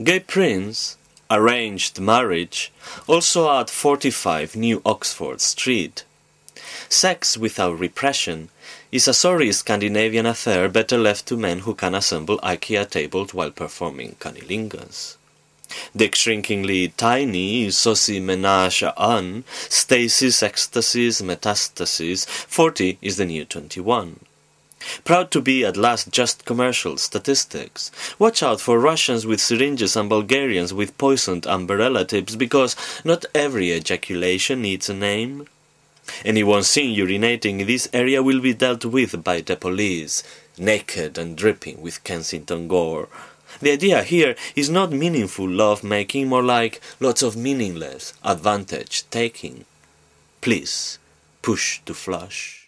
Gay Prince, arranged marriage, also at 45 New Oxford Street. Sex without repression is a sorry Scandinavian affair better left to men who can assemble IKEA tables while performing cunnilingus. Dick Shrinkingly Tiny, Saucy Menage a Un, Stasis, Ecstasies, Metastasis, 40 is the new 21. Proud to be at last just commercial statistics. Watch out for Russians with syringes and Bulgarians with poisoned umbrella tips, because not every ejaculation needs a name. Anyone seen urinating in this area will be dealt with by the police, naked and dripping with Kensington gore. The idea here is not meaningful love-making, more like lots of meaningless advantage-taking. Please, push to flush.